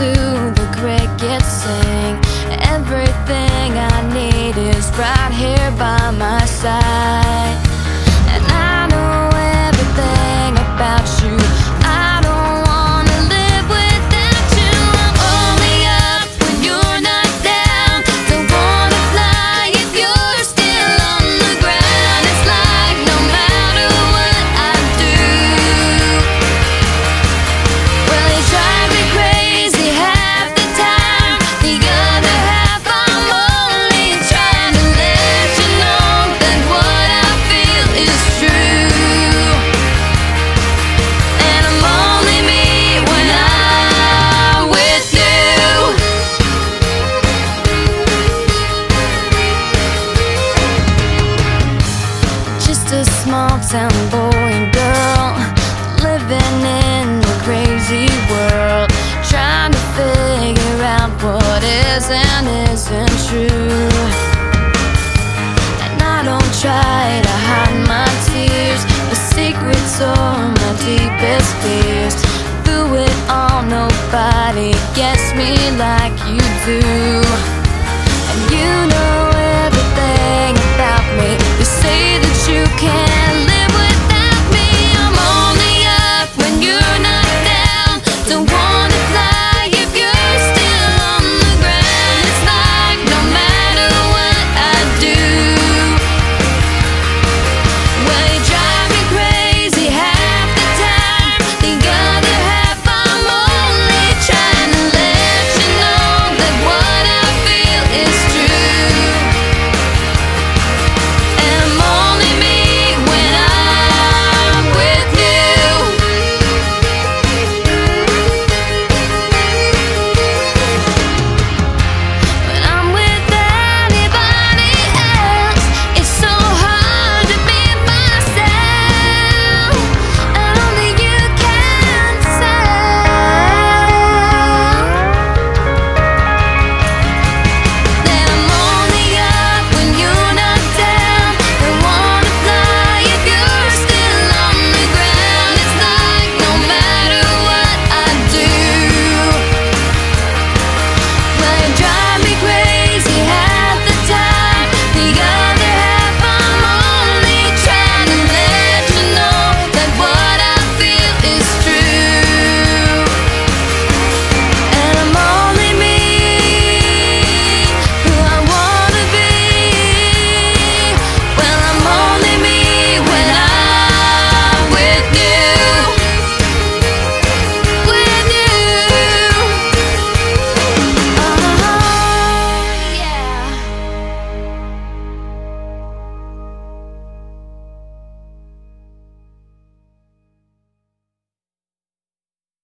to the crickets sing. Everything I need is right here by my side. And I know everything about you. I don't wanna live without you. I'm only up when you're not down. Don't wanna fly if you're still on the ground. It's like no matter what I do, well, you drive me crazy half the time. The other half I'm only trying to let you know that what I feel is true. And I'm only me when I'm with you. Just a small town boy and girl living in a crazy world, trying to figure out what is and isn't true. And I don't try to hide